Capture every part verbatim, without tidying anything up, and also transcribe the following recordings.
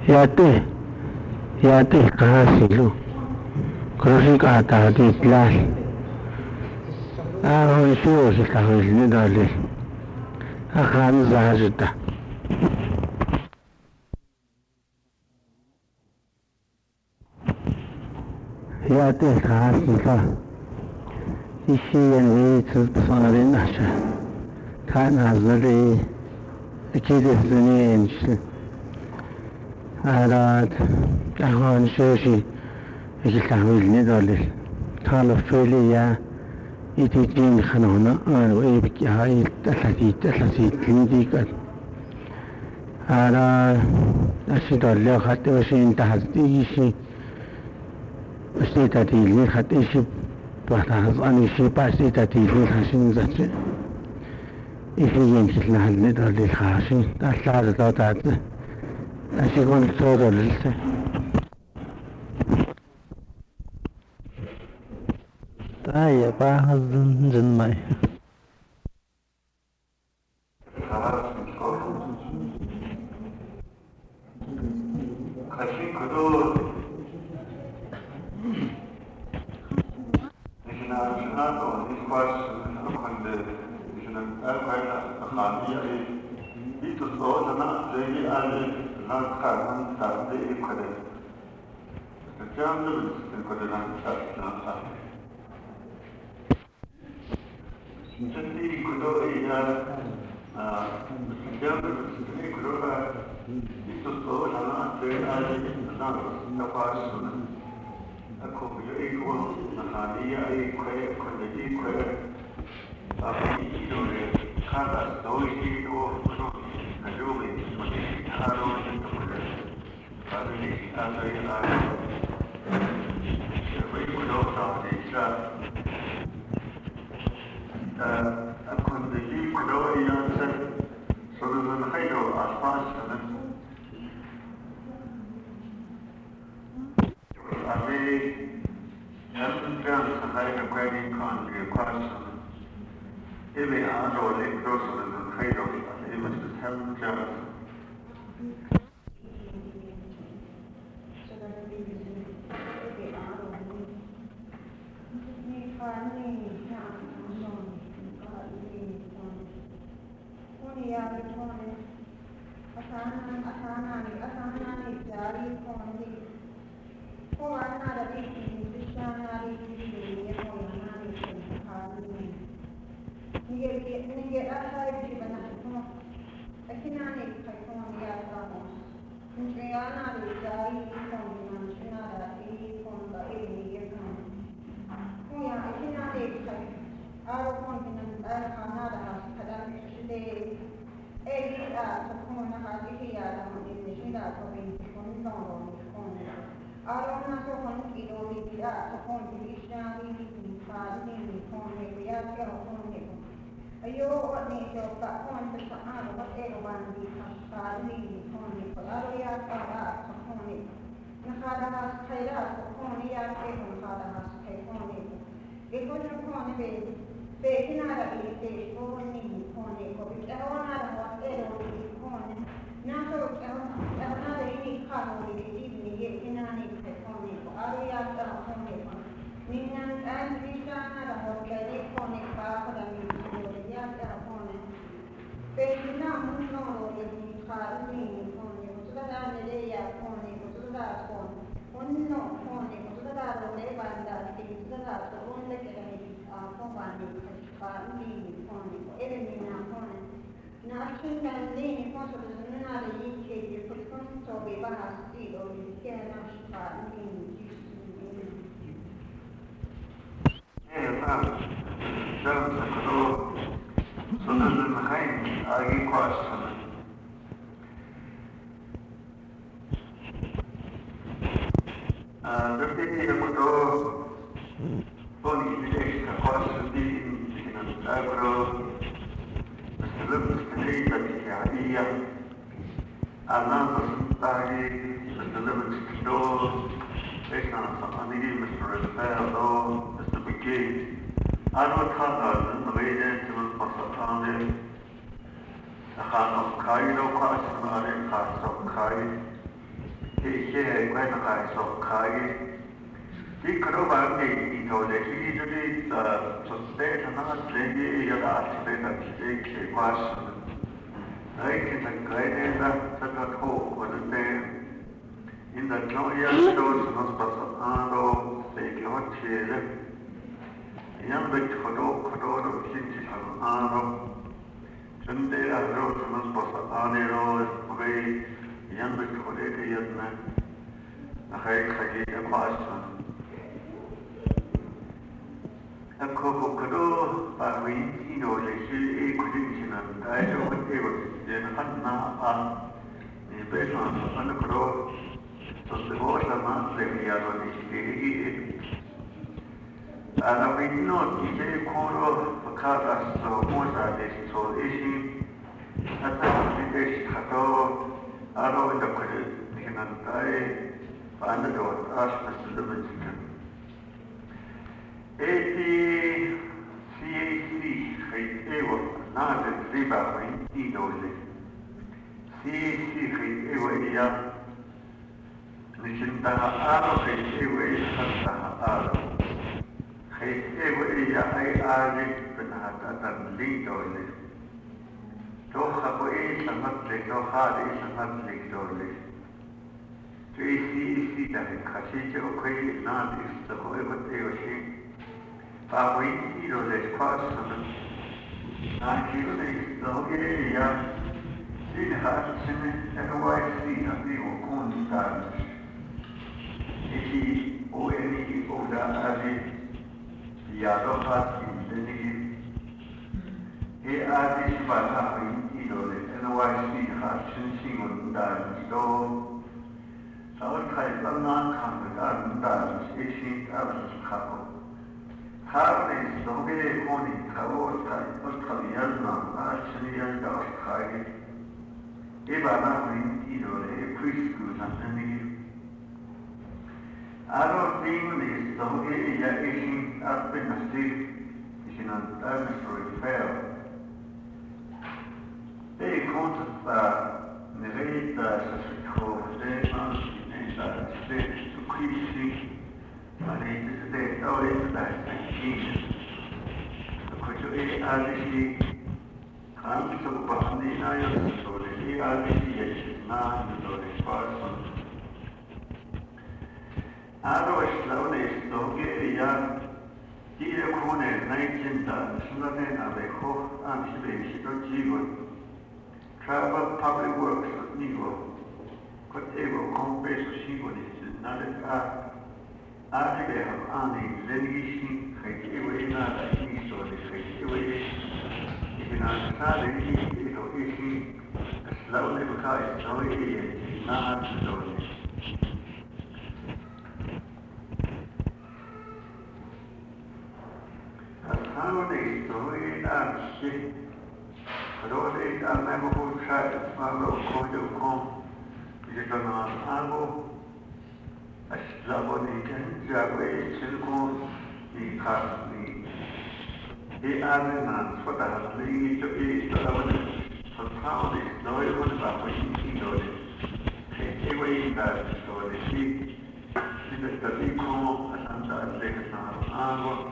Yate, yate kahasilu. Krosi kata di kelas. Ah, isu si kahis ni dali. Akan zahjuta. Yate kahasila. Ishi yang ini terpasarin asya. Kan hazari ikidis dunia insi. Arat ahan shoshi ikahis ni dali. Kalau Australia itu jin khanona anu ibik hai tasati tasati tindi kan. Ara asidallah khatte wasin tahdi isi. Pasti tadi ini khatte isi bahas ani isi pasti tadi ini khasin zatse. Isi yang kita ni dali khasin tasar tatat. Asikon soro lise. Ay, bahas jen mai. Kashi kudo nishina nishina to nishkwas nukhande nishina alkaida akhamiya itu so jana jadi ale nakharan tarde ikade jamdu ikade nakha jadi kudo iya jamdu kudo itu so jana jadi ale nakharas aku itu nakharia ikade ikade ikade tapi itu kada doi itu Najubi, Haro, Family, Asayana, Kudosa, Nisha, Akundi, Kudoya, Solomon Haido, Aspas, Ame, Nelson Jones, and I have wedding country across Ebe Ando, Lake Rosa, and Haido. It was the tenth job. Akinani kaikomia tamo. Ntriana lijari kondi manchina i konda ini yekan. Kuya akinani kai aro kondi nan ar kanada has kadan shide. Egi a takona ha dikia tamo ini shida kobi kondi tondo kondi. Aro na so kondi do dikia takondi ishani ni fadi ni kondi ya kya kondi. Ayo what ni jo ka kon ta ano what e ro ban di ka ni kon ni ko aro ya ka ka kon ni na ka da has khaira kon ni ya ke kon ka da has kai kon ni e ko jo kon ni be be kina da bi te ko ni kon ni ko bi aro na da what e ro ni kon ni na so aro aro na da ni ka no ni di ni ye kina ni kai kon ni ko aro ya ka kon ni ko ni na an di ka na da what kai kon ni ka ka da ni Pekina muno di carni con cosa da lei con cosa da con uno con cosa da le banda di cosa da con le che a con bandi carni con e le mina con nasce da lei con cosa da non ha lì che di con so che va a stilo che nasce carni eh fa so sono nel Hain, agli quattro. Ah, perché io posso poi dire che quattro di in agro se lo stare che ha andando stare se lo do e sono famiglie mister Rafael mister McGee Ano Khanna, the way to Pasatane, the Khan of Cairo, Kassamari, Kassam Kai, che questa cosa so che di crova che di tole di di sostena na degli ya da sostena che che quasi ai che ta crede da sta ko quando in der Gloria Stoß nos pasando se che oggi Jan bet khodo khodo sinti ano Sunday agro nos pasando ro ve Jan bet khode ke yadna akhay khage qasna Akko khodo parwi ino le shi e khudin sinan dai jo ke wo je na hanna a ni be so an khodo Entonces vos la más de mi adolescencia. Alla vino di te coro cada so cosa de so isi hasta di te scato aro in da quel che non dai quando do asma sull'emergenza. E ti si si che evo nada riba in idole. Si si che evo ya Nishintaha aro kheewe sattaha aro kheewe ya ai aali benahata tan lidole toha ko e sangat le toha e sangat le dole to isi isi da khashi jo koi na dis to ko e ko te oshi pa ko isi ro le pas na ki le do ge ya sin ha sin e ko wai si na ti o kon ta Isi o eni o da adi ya do hat in deni e adi spata in idole en wai si ha sin sin on da do sa kai ta na kan da da isi ta ka ko ha ne so ge ko ni ka o ta o ta ya na a sin ya da ka ge e ba na in idole e preschool na deni Aro tingli so e ya isin ape nasi isin antar so fair. E conta pa nereta sa sco de mas ne sa se su crisi ma ne de ore da chi. Ko jo e alisi kan so pa ni na yo so de alisi ye na do de pa Aro eslaune stoge ya tire kone naicenta sunane ave ho ansibe sito jigo travel public works nigo kotego kompeso sigo ni nade ka ave ha ani lenishi khaiwe ina da iso de khaiwe ina sale ni ito isi eslaune bukai stoge ye na stoge Allora, story and shit. Allora, I'm never going to try to follow Kojo Kong. It's an algo. A Slavonian Jaway Silko, the Kasmi. The Alan for the lead to be Slavonian. So, how is story was about what he noted. Take away that story. She did the Liko, and I'm the Algo.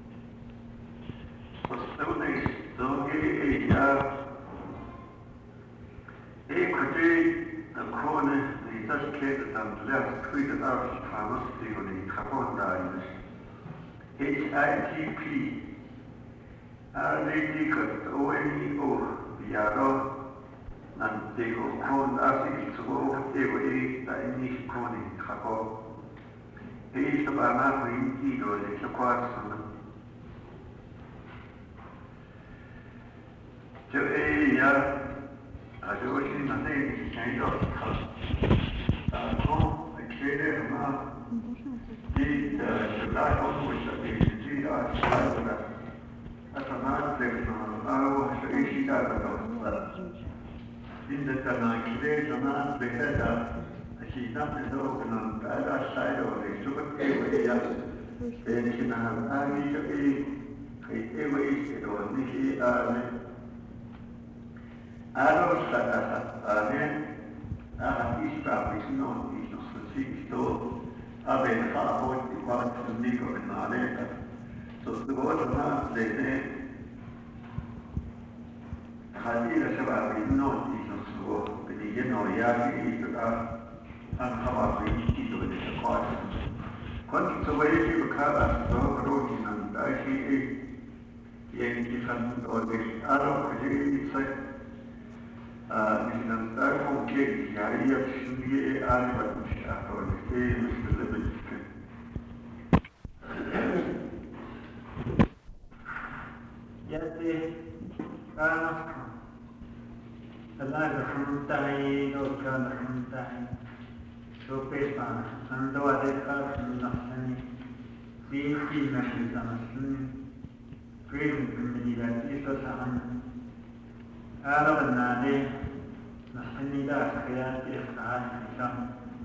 Postone stoge e ya e kuti na kone ni das kete dan left tweet out Thomas Theory carbon dioxide H I T P R D T kat O N E O biaro nan te ko kon asik so e o e da ni kone carbon e so ba na ri ti do le so kwa Jo e ya a jo shi na ne chen do ka a ko e kere ma di da la ko ko sa be ji a sa na a sa na de no a o shi shi da da do in da ta na kire da na be da a shi na de do na da da sa do le su ko e we ya be shi na a ni jo e ke e we shi do ni shi a ne Aro stata ane a ispa pisno isno عليه خاطر وقت النيكو من عليه تصدقوا لنا ليه خلينا شباب النوت يتصدقوا بدي ينو ياكي يبقى أنا خبر في يجوا بالشقات كنت سويت بكذا سووا من داشي يعني كان أورجش أروح كذي صيف مثلاً تعرفون كيف يعني يبشرني أنا بدمش أقول كيف مثل بالكل يأتي كان الله رحمته لو كان رحمته شو بيسان عندو أديك نحسني في في من نحسني في من يلاتي تسعن أنا بنادي نحسني دا خيات إخلاص كتام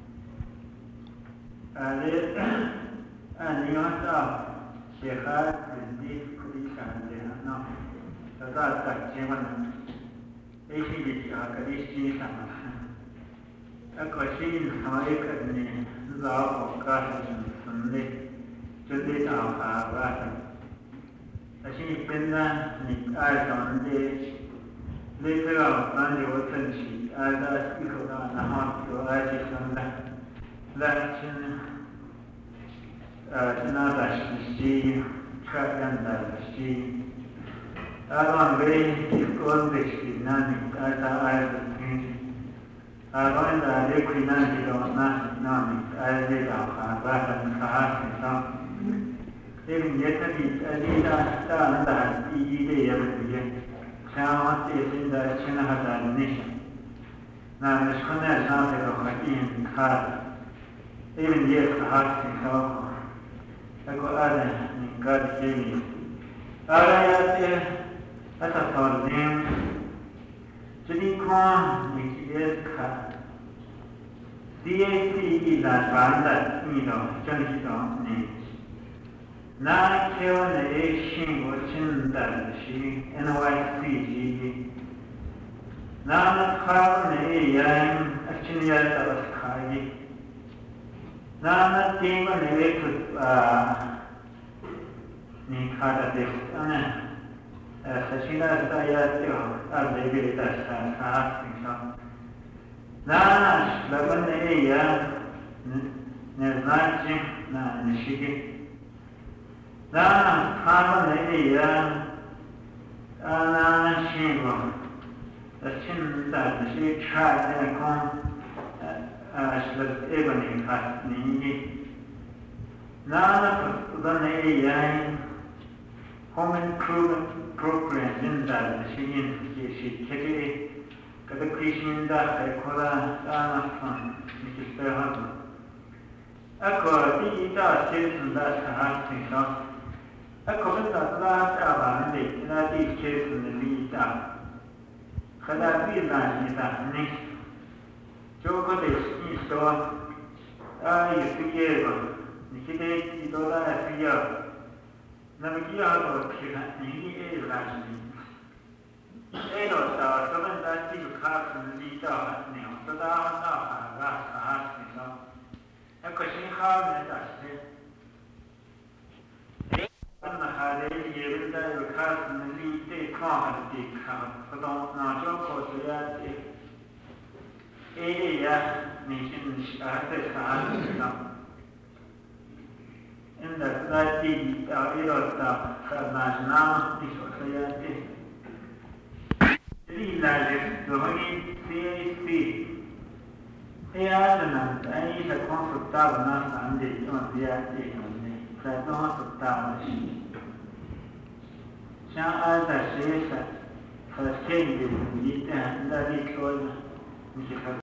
أدي أن يوسف شيخات بندي كل شهر نعم تدا تكيمن إيش بيجي هكذا شيء سامح أكوشين هايك أدنى نزاع وقاش سنلي جدي تعبها بعد أشين بينا نتعال تاندي ليترا باندي وتنشي هذا سيكونا نهار وآجي سنلا لكن نادش نشي كأن داشي أران بين يكون بشي ناني أتا آية أران داري كنا جلونا نامي آية داخل بعد مساحة سام إذن يتبي أدينا تان دار إيدي يبدي شامات إذن دار شنا هذا النشا نعم شكونا شامات الخطين خالد إذن يسحق سام أكو آدم من قاد جميل آيات أتصالين jadi kau mikir kah dia ini adalah bandar ini loh jadi tu ni nak kau ni action bercinta si N Y C G nak kau ni yang action yang terus kaya nak tim ni ikut ni kata deh ana Sashina saya tu ada berita sangat insya. Nah, lepas ni ya, neznak na nishiki. Nah, kalau ni ya, ana shiva. Sashin dah nishik chat ni kon, asal even ni kat ni. Nah, lepas ni ya, home improvement program in that machine she keke kada krishin da kai kola ana fan ni terhad ako ti ta chesun da sahat ni so ako ta da ta ba ni na ti chesun ni ta kada bi na ni ta ni jo ko de ni so ai fiye ba ni kide ti do da fiye Nabi Allah berfirman, ini adalah ini. Ini adalah sebenarnya juga lidah ni, sedang nak agak sahaja ni. Aku sihar ni dah se. Karena hari ini kita berkas lidah kah dikah, sedang nak jauh saya ni. Ini ya, ni ada sahaja ni. In the society, our erota, Karnasna, the society. Three largest, the Holy C A C. They are the nuns, I need a comfortable nurse and the on the ati on the Sadon of Tamashi. Shall I the Shesa, for skin, the Nita, and the Victoria, which is